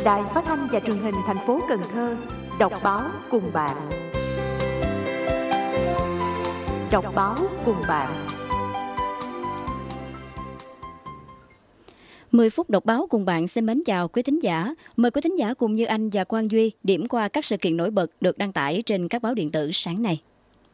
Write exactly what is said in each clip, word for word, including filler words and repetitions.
Đài Phát thanh và Truyền hình thành phố Cần Thơ đọc báo cùng bạn. Đọc báo cùng bạn. mười phút đọc báo cùng bạn xin mến chào quý thính giả. Mời quý thính giả cùng Như Anh và Quang Duy điểm qua các sự kiện nổi bật được đăng tải trên các báo điện tử sáng nay.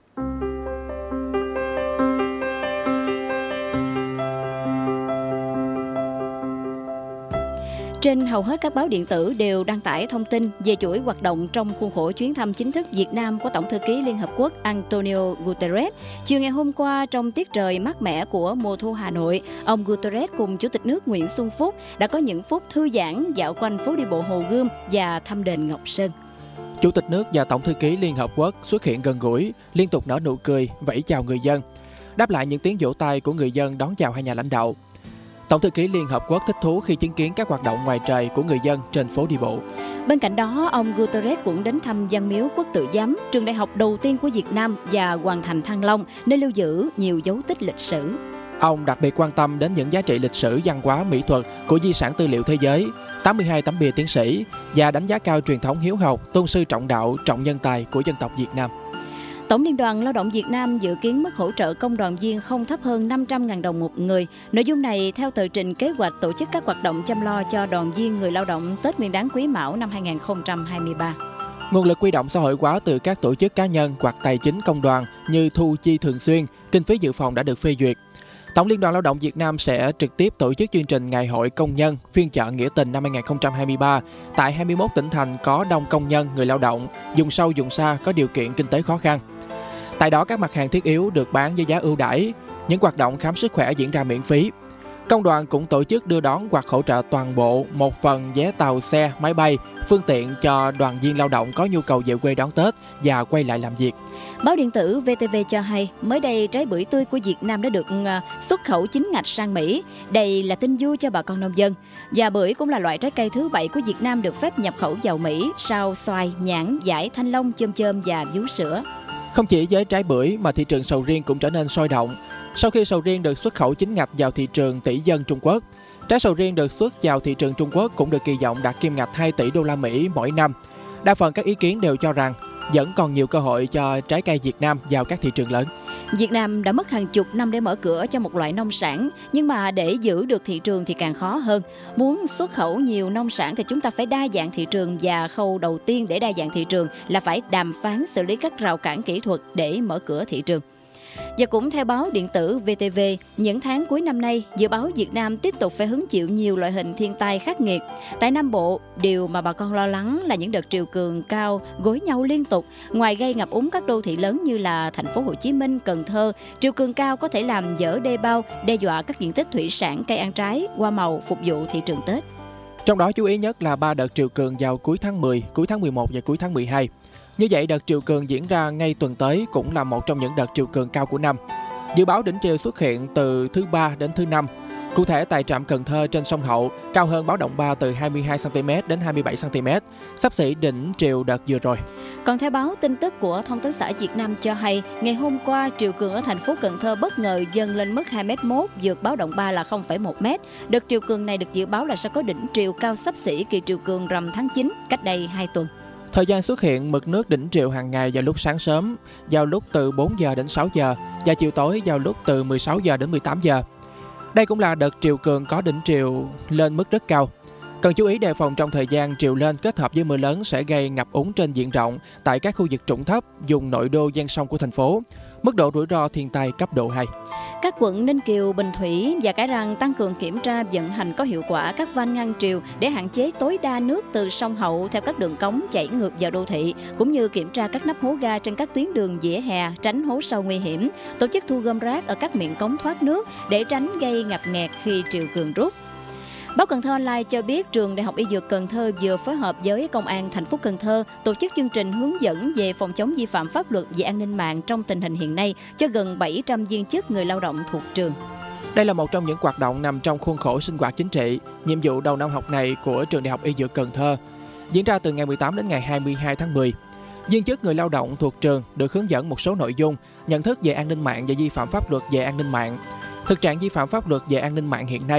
Trên hầu hết các báo điện tử đều đăng tải thông tin về chuỗi hoạt động trong khuôn khổ chuyến thăm chính thức Việt Nam của Tổng thư ký Liên Hợp Quốc Antonio Guterres. Chiều ngày hôm qua, trong tiết trời mát mẻ của mùa thu Hà Nội, ông Guterres cùng Chủ tịch nước Nguyễn Xuân Phúc đã có những phút thư giãn dạo quanh phố đi bộ Hồ Gươm và thăm đền Ngọc Sơn. Chủ tịch nước và Tổng thư ký Liên Hợp Quốc xuất hiện gần gũi, liên tục nở nụ cười, vẫy chào người dân, đáp lại những tiếng vỗ tay của người dân đón chào hai nhà lãnh đạo. Tổng thư ký Liên Hợp Quốc thích thú khi chứng kiến các hoạt động ngoài trời của người dân trên phố đi bộ. Bên cạnh đó, ông Guterres cũng đến thăm Văn miếu Quốc tự giám, trường đại học đầu tiên của Việt Nam, và Hoàng thành Thăng Long, nơi lưu giữ nhiều dấu tích lịch sử. Ông đặc biệt quan tâm đến những giá trị lịch sử, văn hóa, mỹ thuật của di sản tư liệu thế giới, tám mươi hai tấm bia tiến sĩ, và đánh giá cao truyền thống hiếu học, tôn sư trọng đạo, trọng nhân tài của dân tộc Việt Nam. Tổng Liên đoàn Lao động Việt Nam dự kiến mức hỗ trợ công đoàn viên không thấp hơn năm trăm nghìn đồng một người. Nội dung này theo tờ trình kế hoạch tổ chức các hoạt động chăm lo cho đoàn viên người lao động Tết Nguyên đán Quý Mão năm hai không hai ba. Nguồn lực huy động xã hội hóa từ các tổ chức cá nhân hoặc tài chính công đoàn như thu chi thường xuyên, kinh phí dự phòng đã được phê duyệt. Tổng Liên đoàn Lao động Việt Nam sẽ trực tiếp tổ chức chương trình Ngày hội Công nhân, phiên chợ nghĩa tình năm hai không hai ba tại hai mươi mốt tỉnh thành có đông công nhân, người lao động, vùng sâu, vùng xa có điều kiện kinh tế khó khăn. Tại đó, các mặt hàng thiết yếu được bán với giá ưu đãi, những hoạt động khám sức khỏe diễn ra miễn phí. Công đoàn cũng tổ chức đưa đón hoặc hỗ trợ toàn bộ một phần vé tàu, xe, máy bay, phương tiện cho đoàn viên lao động có nhu cầu về quê đón Tết và quay lại làm việc. Báo điện tử vê tê vê cho hay, mới đây trái bưởi tươi của Việt Nam đã được xuất khẩu chính ngạch sang Mỹ. Đây là tin vui cho bà con nông dân. Và bưởi cũng là loại trái cây thứ bảy của Việt Nam được phép nhập khẩu vào Mỹ, sau xoài, nhãn, dải, thanh long, chôm chôm và vú sữa. Không chỉ với trái bưởi mà thị trường sầu riêng cũng trở nên sôi động. Sau khi sầu riêng được xuất khẩu chính ngạch vào thị trường tỷ dân Trung Quốc, trái sầu riêng được xuất vào thị trường Trung Quốc cũng được kỳ vọng đạt kim ngạch hai tỷ đô la Mỹ mỗi năm. Đa phần các ý kiến đều cho rằng vẫn còn nhiều cơ hội cho trái cây Việt Nam vào các thị trường lớn. Việt Nam đã mất hàng chục năm để mở cửa cho một loại nông sản, nhưng mà để giữ được thị trường thì càng khó hơn. Muốn xuất khẩu nhiều nông sản thì chúng ta phải đa dạng thị trường, và khâu đầu tiên để đa dạng thị trường là phải đàm phán xử lý các rào cản kỹ thuật để mở cửa thị trường. Và cũng theo báo điện tử vê tê vê, những tháng cuối năm nay, dự báo Việt Nam tiếp tục phải hứng chịu nhiều loại hình thiên tai khắc nghiệt. Tại Nam Bộ, điều mà bà con lo lắng là những đợt triều cường cao gối nhau liên tục. Ngoài gây ngập úng các đô thị lớn như là thành phố Hồ Chí Minh, Cần Thơ, triều cường cao có thể làm dở đê bao, đe dọa các diện tích thủy sản, cây ăn trái, hoa màu phục vụ thị trường Tết. Trong đó chú ý nhất là ba đợt triều cường vào cuối tháng mười, cuối tháng mười một và cuối tháng mười hai. Như vậy, đợt triều cường diễn ra ngay tuần tới cũng là một trong những đợt triều cường cao của năm. Dự báo đỉnh triều xuất hiện từ thứ ba đến thứ năm. Cụ thể, tại trạm Cần Thơ trên sông Hậu cao hơn báo động ba từ hai mươi hai xăng ti mét đến hai mươi bảy xăng ti mét, xấp xỉ đỉnh triều đợt vừa rồi. Còn theo báo tin tức của Thông tấn xã Việt Nam cho hay, ngày hôm qua triều cường ở thành phố Cần Thơ bất ngờ dâng lên mức hai mét mốt, vượt báo động ba là không phẩy một mét. Đợt triều cường này được dự báo là sẽ có đỉnh triều cao xấp xỉ kỳ triều cường rằm tháng chín cách đây hai tuần. Thời gian xuất hiện mực nước đỉnh triều hàng ngày vào lúc sáng sớm, vào lúc từ bốn giờ đến sáu giờ, và chiều tối vào lúc từ mười sáu giờ đến mười tám giờ. Đây cũng là đợt triều cường có đỉnh triều lên mức rất cao. Cần chú ý đề phòng trong thời gian triều lên kết hợp với mưa lớn sẽ gây ngập úng trên diện rộng tại các khu vực trũng thấp, vùng nội đô ven sông của thành phố. Mức độ rủi ro thiên tai cấp độ hai. Các quận Ninh Kiều, Bình Thủy và Cái Răng tăng cường kiểm tra vận hành có hiệu quả các van ngăn triều để hạn chế tối đa nước từ sông Hậu theo các đường cống chảy ngược vào đô thị, cũng như kiểm tra các nắp hố ga trên các tuyến đường vỉa hè, tránh hố sâu nguy hiểm, tổ chức thu gom rác ở các miệng cống thoát nước để tránh gây ngập nghẹt khi triều cường rút. Báo Cần Thơ Online cho biết trường Đại học Y Dược Cần Thơ vừa phối hợp với Công an thành phố Cần Thơ tổ chức chương trình hướng dẫn về phòng chống vi phạm pháp luật về an ninh mạng trong tình hình hiện nay cho gần bảy trăm viên chức người lao động thuộc trường. Đây là một trong những hoạt động nằm trong khuôn khổ sinh hoạt chính trị, nhiệm vụ đầu năm học này của trường Đại học Y Dược Cần Thơ, diễn ra từ ngày mười tám đến ngày hai mươi hai tháng mười. Viên chức người lao động thuộc trường được hướng dẫn một số nội dung, nhận thức về an ninh mạng và vi phạm pháp luật về an ninh mạng, thực trạng vi phạm pháp luật về an ninh mạng hiện nay,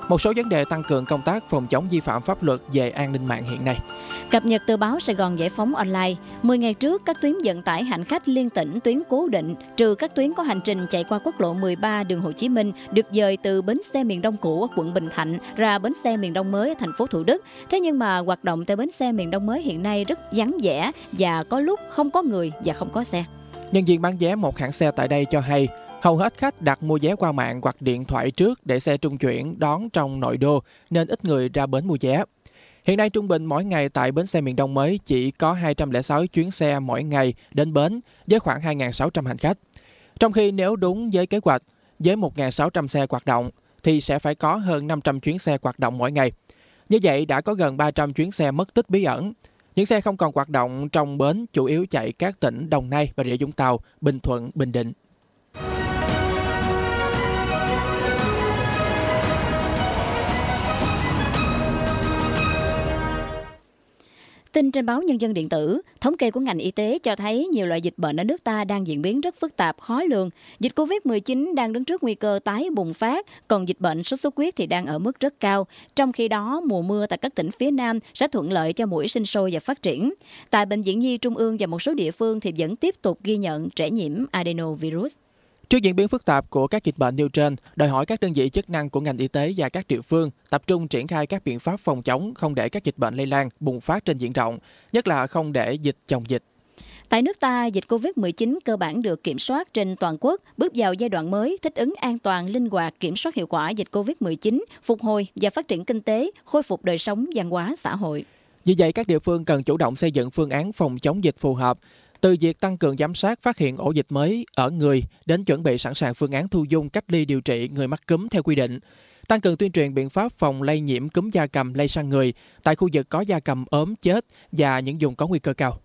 Một số vấn đề tăng cường công tác phòng chống vi phạm pháp luật về an ninh mạng hiện nay. Cập nhật từ báo Sài Gòn Giải phóng online, mười ngày trước, các tuyến vận tải hành khách liên tỉnh tuyến cố định, trừ các tuyến có hành trình chạy qua quốc lộ mười ba đường Hồ Chí Minh, được dời từ bến xe miền Đông cũ ở quận Bình Thạnh ra bến xe miền Đông mới ở thành phố Thủ Đức. Thế nhưng mà hoạt động tại bến xe miền Đông mới hiện nay rất vắng vẻ và có lúc không có người và không có xe. Nhân viên bán vé một hãng xe tại đây cho hay, hầu hết khách đặt mua vé qua mạng hoặc điện thoại trước để xe trung chuyển đón trong nội đô nên ít người ra bến mua vé. Hiện nay trung bình mỗi ngày tại bến xe miền Đông mới chỉ có hai trăm lẻ sáu chuyến xe mỗi ngày đến bến với khoảng hai nghìn sáu trăm hành khách. Trong khi nếu đúng với kế hoạch, với một nghìn sáu trăm xe hoạt động thì sẽ phải có hơn năm trăm chuyến xe hoạt động mỗi ngày. Như vậy đã có gần ba trăm chuyến xe mất tích bí ẩn. Những xe không còn hoạt động trong bến chủ yếu chạy các tỉnh Đồng Nai, Bà Rịa Vũng Tàu, Bình Thuận, Bình Định. Tin trên báo Nhân dân điện tử, thống kê của ngành y tế cho thấy nhiều loại dịch bệnh ở nước ta đang diễn biến rất phức tạp, khó lường. Dịch covid mười chín đang đứng trước nguy cơ tái bùng phát, còn dịch bệnh sốt xuất huyết thì đang ở mức rất cao. Trong khi đó, mùa mưa tại các tỉnh phía Nam sẽ thuận lợi cho muỗi sinh sôi và phát triển. Tại Bệnh viện Nhi Trung ương và một số địa phương thì vẫn tiếp tục ghi nhận trẻ nhiễm adenovirus. Trước diễn biến phức tạp của các dịch bệnh nêu trên, đòi hỏi các đơn vị chức năng của ngành y tế và các địa phương tập trung triển khai các biện pháp phòng chống, không để các dịch bệnh lây lan, bùng phát trên diện rộng, nhất là không để dịch chồng dịch. Tại nước ta, dịch covid mười chín cơ bản được kiểm soát trên toàn quốc, bước vào giai đoạn mới, thích ứng an toàn, linh hoạt, kiểm soát hiệu quả dịch covid mười chín, phục hồi và phát triển kinh tế, khôi phục đời sống văn hóa xã hội. Vì vậy, các địa phương cần chủ động xây dựng phương án phòng chống dịch phù hợp, từ việc tăng cường giám sát phát hiện ổ dịch mới ở người đến chuẩn bị sẵn sàng phương án thu dung cách ly điều trị người mắc cúm theo quy định, tăng cường tuyên truyền biện pháp phòng lây nhiễm cúm gia cầm lây sang người tại khu vực có gia cầm ốm chết và những vùng có nguy cơ cao.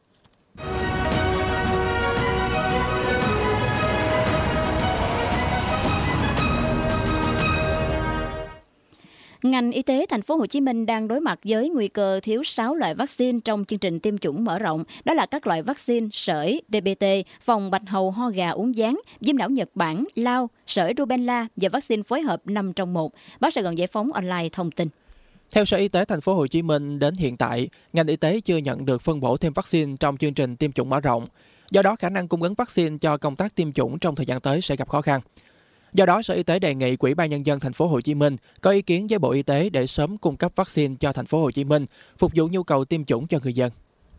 Ngành y tế thành phố Hồ Chí Minh đang đối mặt với nguy cơ thiếu sáu loại vaccine trong chương trình tiêm chủng mở rộng, đó là các loại vaccine sởi, đê bê tê, phòng bạch hầu ho gà uốn ván, viêm não Nhật Bản, lao, sởi rubella và vaccine phối hợp năm trong một. Báo Sài Gòn Giải phóng online thông tin. Theo Sở Y tế thành phố Hồ Chí Minh, đến hiện tại, ngành y tế chưa nhận được phân bổ thêm vaccine trong chương trình tiêm chủng mở rộng. Do đó, khả năng cung ứng vaccine cho công tác tiêm chủng trong thời gian tới sẽ gặp khó khăn. Do đó, Sở Y tế đề nghị Ủy ban Nhân dân thành phố Hồ Chí Minh có ý kiến với Bộ Y tế để sớm cung cấp vaccine cho thành phố Hồ Chí Minh, phục vụ nhu cầu tiêm chủng cho người dân.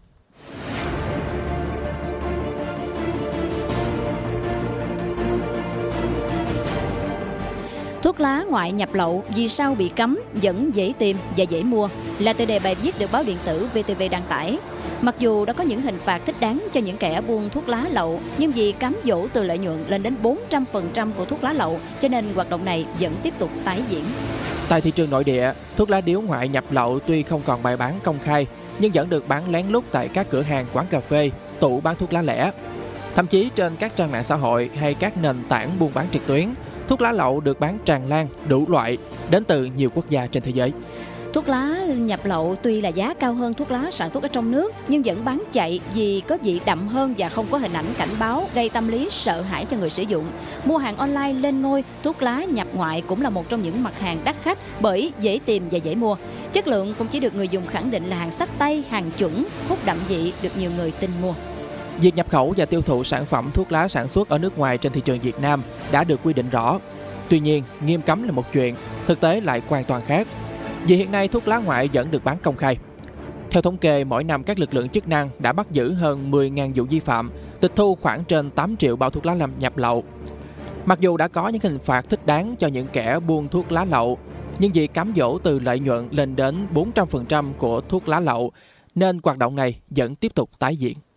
Thuốc lá ngoại nhập lậu vì sao bị cấm vẫn dễ tìm và dễ mua là tựa đề bài viết được báo điện tử vê tê vê đăng tải. Mặc dù đã có những hình phạt thích đáng cho những kẻ buôn thuốc lá lậu, nhưng vì cám dỗ từ lợi nhuận lên đến bốn trăm phần trăm của thuốc lá lậu, cho nên hoạt động này vẫn tiếp tục tái diễn. Tại thị trường nội địa, thuốc lá điếu ngoại nhập lậu tuy không còn bày bán công khai, nhưng vẫn được bán lén lút tại các cửa hàng, quán cà phê, tủ bán thuốc lá lẻ. Thậm chí trên các trang mạng xã hội hay các nền tảng buôn bán trực tuyến, thuốc lá lậu được bán tràn lan, đủ loại, đến từ nhiều quốc gia trên thế giới. Thuốc lá nhập lậu tuy là giá cao hơn thuốc lá sản xuất ở trong nước, nhưng vẫn bán chạy vì có vị đậm hơn và không có hình ảnh cảnh báo, gây tâm lý sợ hãi cho người sử dụng. Mua hàng online lên ngôi, thuốc lá nhập ngoại cũng là một trong những mặt hàng đắt khách bởi dễ tìm và dễ mua. Chất lượng cũng chỉ được người dùng khẳng định là hàng xách tay, hàng chuẩn, hút đậm vị, được nhiều người tin mua. Việc nhập khẩu và tiêu thụ sản phẩm thuốc lá sản xuất ở nước ngoài trên thị trường Việt Nam đã được quy định rõ. Tuy nhiên, nghiêm cấm là một chuyện, thực tế lại hoàn toàn khác. Vì hiện nay thuốc lá ngoại vẫn được bán công khai. Theo thống kê, mỗi năm các lực lượng chức năng đã bắt giữ hơn mười nghìn vụ vi phạm, tịch thu khoảng trên tám triệu bao thuốc lá nhập lậu. Mặc dù đã có những hình phạt thích đáng cho những kẻ buôn thuốc lá lậu, nhưng vì cám dỗ từ lợi nhuận lên đến bốn trăm phần trăm của thuốc lá lậu, nên hoạt động này vẫn tiếp tục tái diễn.